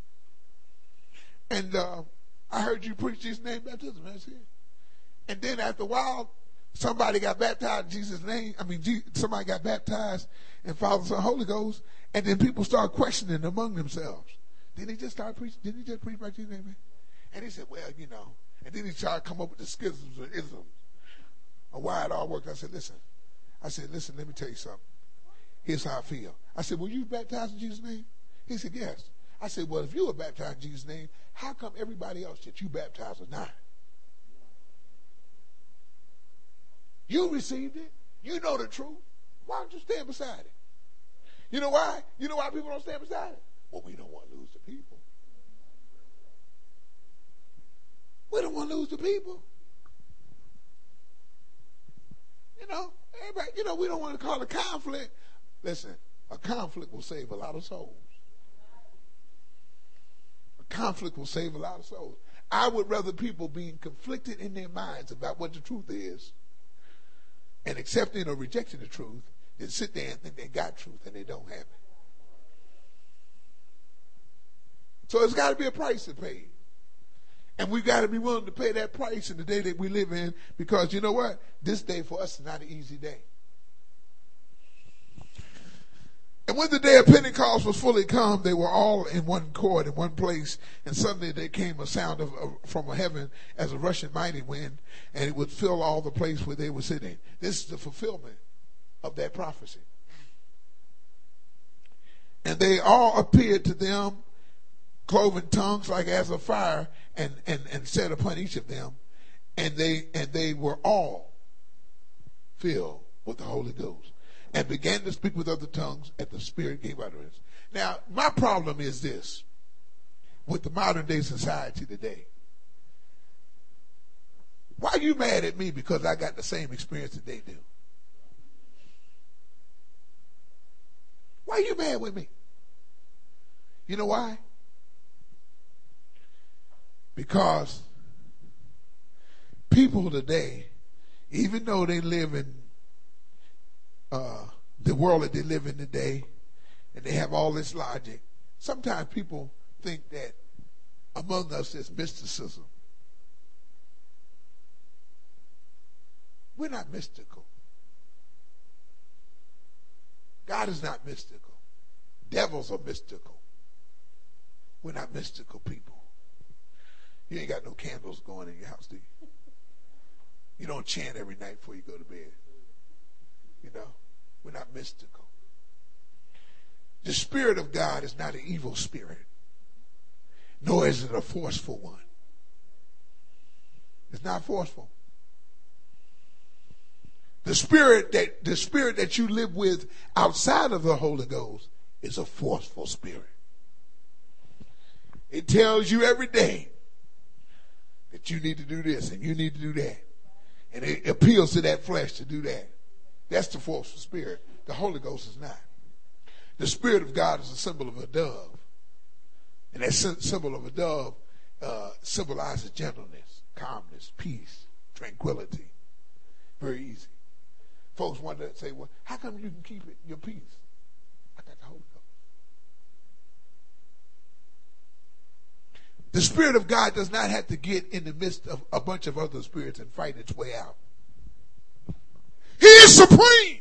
And, uh, I heard you preach Jesus' name baptism. That's it. And then after a while, somebody got baptized in Jesus' name. I mean, somebody got baptized in Father, Son, Holy Ghost. And then people started questioning among themselves. Didn't he just start preaching? Didn't he just preach by Jesus' name? And he said, well, you know. And then he tried to come up with the schisms or isms of why it all worked. I said, listen. I said, listen, let me tell you something. Here's how I feel. I said, were you baptized in Jesus' name? He said, yes. I said, well, if you were baptized in Jesus' name, how come everybody else that you baptized is not? You received it. You know the truth. Why don't you stand beside it? You know why? You know why people don't stand beside it? Well, we don't want to lose the people. We don't want to lose the people. You know, everybody, you know, we don't want to call it conflict. Listen, a conflict will save a lot of souls. A conflict will save a lot of souls. I would rather people being conflicted in their minds about what the truth is and accepting or rejecting the truth than sit there and think they got truth and they don't have it. So there's got to be a price to pay. And we've got to be willing to pay that price in the day that we live in, because you know what? This day for us is not an easy day. And when the day of Pentecost was fully come, they were all in one accord in one place. And suddenly there came a sound of, of, from heaven as a rushing mighty wind, and it would fill all the place where they were sitting. This is the fulfillment of that prophecy. And they all appeared to them, cloven tongues like as of fire, and, and, and set upon each of them. And they and they were all filled with the Holy Ghost, and began to speak with other tongues, and the Spirit gave utterance. Now, my problem is this with the modern day society today. Why are you mad at me because I got the same experience that they do? Why are you mad with me? You know why? Because people today, even though they live in uh, the world that they live in today, and they have all this logic, sometimes people think that among us there's mysticism. We're not mystical. God is not mystical. Devils are mystical. We're not mystical people. You ain't got no candles going in your house, do you? You don't chant every night before you go to bed. You know, we're not mystical. The Spirit of God is not an evil spirit, nor is it a forceful one. It's not forceful. The spirit that the spirit that you live with outside of the Holy Ghost is a forceful spirit. It tells you every day that you need to do this and you need to do that. And it appeals to that flesh to do that. That's the forceful spirit. The Holy Ghost is not. The Spirit of God is a symbol of a dove. And that symbol of a dove uh, symbolizes gentleness, calmness, peace, tranquility. Very easy. Folks want to say, well, how come you can keep it, your peace? I got the Holy Ghost. The Spirit of God does not have to get in the midst of a bunch of other spirits and fight its way out. He is supreme.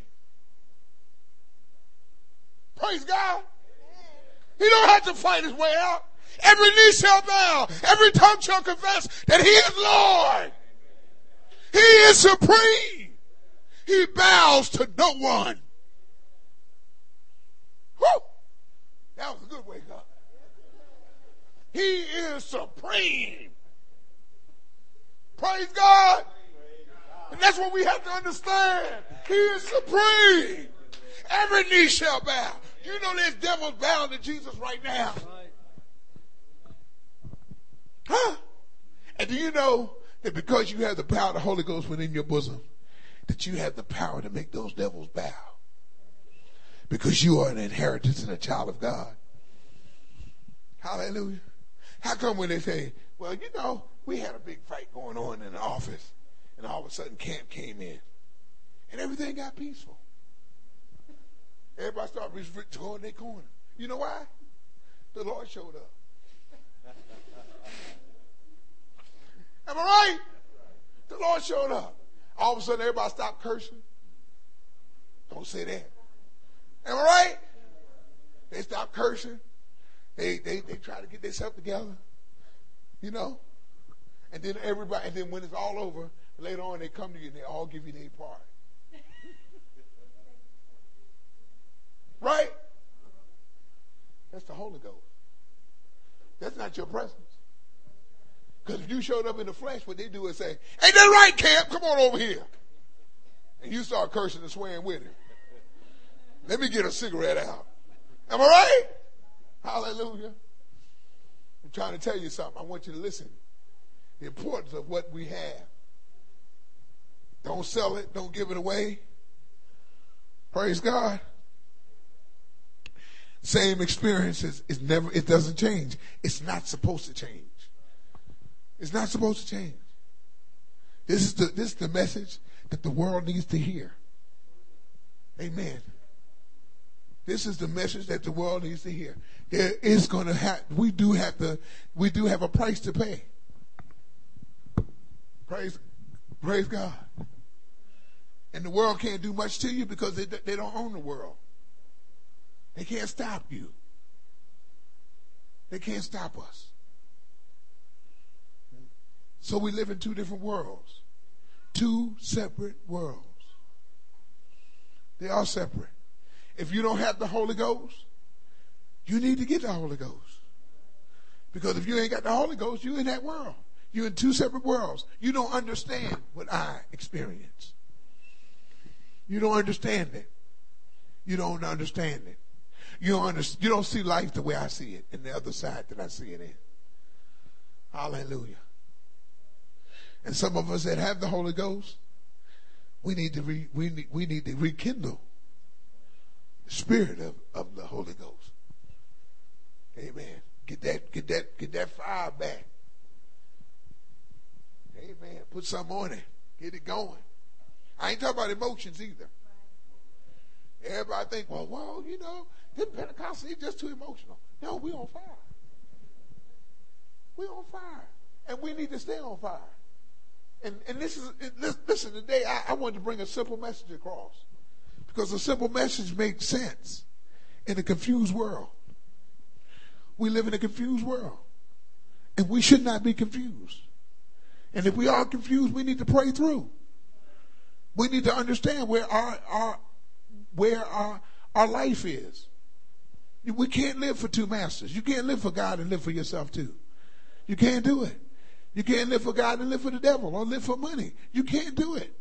Praise God. He don't have to fight his way out. Every knee shall bow. Every tongue shall confess that he is Lord. He is supreme. He bows to no one. Woo! That was a good wake up. He is supreme. Praise God. And that's what we have to understand. He is supreme. Every knee shall bow. You know there's devils bowing to Jesus right now. Huh? And do you know that because you have the power of the Holy Ghost within your bosom, that you have the power to make those devils bow? Because you are an inheritance and a child of God. Hallelujah. How come when they say, well, you know, we had a big fight going on in the office, and all of a sudden camp came in, and everything got peaceful. Everybody started going their corner. You know why? The Lord showed up. Am I right? The Lord showed up. All of a sudden, everybody stopped cursing. Don't say that. Am I right? They stopped cursing. They they they try to get themselves together. You know? And then everybody, and then when it's all over, later on they come to you and they all give you their part. Right? That's the Holy Ghost. That's not your presence. Because if you showed up in the flesh, what they do is say, ain't that right, Camp? Come on over here. And you start cursing and swearing with him. Let me get a cigarette out. Am I right? Hallelujah. I'm trying to tell you something. I want you to listen. The importance of what we have. Don't sell it. Don't give it away. Praise God. Same experience is, is never, it doesn't change. It's not supposed to change. It's not supposed to change. This is the, this is the message that the world needs to hear. Amen. This is the message that the world needs to hear. There is going to have, we do have to, we do have a price to pay. Praise, praise God. And the world can't do much to you because they, they don't own the world. They can't stop you. They can't stop us. So we live in two different worlds. Two separate worlds. They are separate. If you don't have the Holy Ghost, you need to get the Holy Ghost. Because if you ain't got the Holy Ghost, you're in that world. You're in two separate worlds. You don't understand what I experience. You don't understand it. You don't understand it. You don't, under, you don't see life the way I see it, in the other side that I see it in. Hallelujah. And some of us that have the Holy Ghost, we need to re, we need, we need to rekindle the spirit of, of the Holy Ghost. Amen. Get that, get that, get that fire back. Amen. Put something on it. Get it going. I ain't talking about emotions either. Everybody think, well, well, you know, this Pentecostal is just too emotional. No, we on fire. We on fire. And we need to stay on fire. And and this is, listen, today I, I wanted to bring a simple message across. Because a simple message makes sense in a confused world. We live in a confused world. And we should not be confused. And if we are confused, we need to pray through. We need to understand where our our where our, our life is. We can't live for two masters. You can't live for God and live for yourself too. You can't do it. You can't live for God and live for the devil or live for money. You can't do it.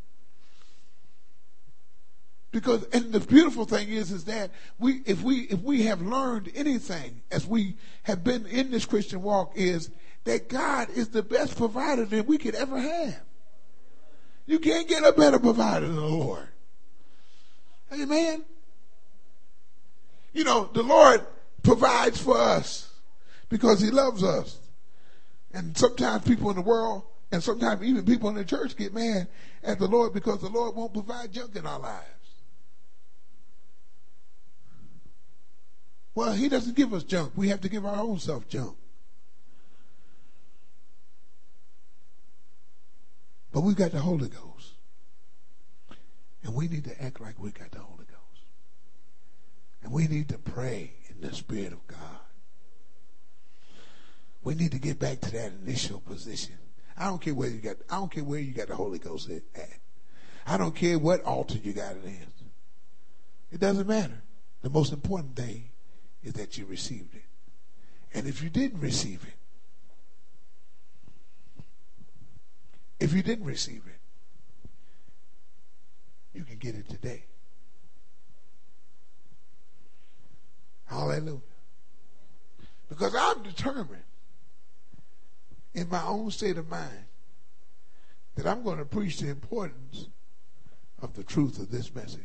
Because, and the beautiful thing is, is that we, if we, if we have learned anything as we have been in this Christian walk, is that God is the best provider that we could ever have. You can't get a better provider than the Lord. Amen. You know, the Lord provides for us because he loves us. And sometimes people in the world, and sometimes even people in the church, get mad at the Lord because the Lord won't provide junk in our lives. Well, he doesn't give us junk. We have to give our own self junk. But we've got the Holy Ghost. And we need to act like we got the Holy Ghost. And we need to pray in the Spirit of God. We need to get back to that initial position. I don't care where you got, I don't care where you got the Holy Ghost at. I don't care what altar you got it in. It doesn't matter. The most important thing is that you received it. And if you didn't receive it, if you didn't receive it, you can get it today. Hallelujah. Because I'm determined in my own state of mind that I'm going to preach the importance of the truth of this message.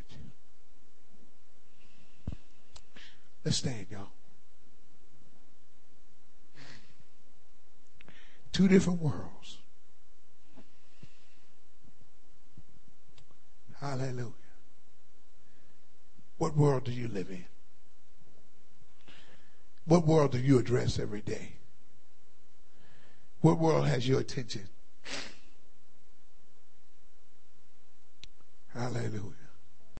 Let's stand, y'all. Two different worlds. Hallelujah. What world do you live in? What world do you address every day? What world has your attention? Hallelujah.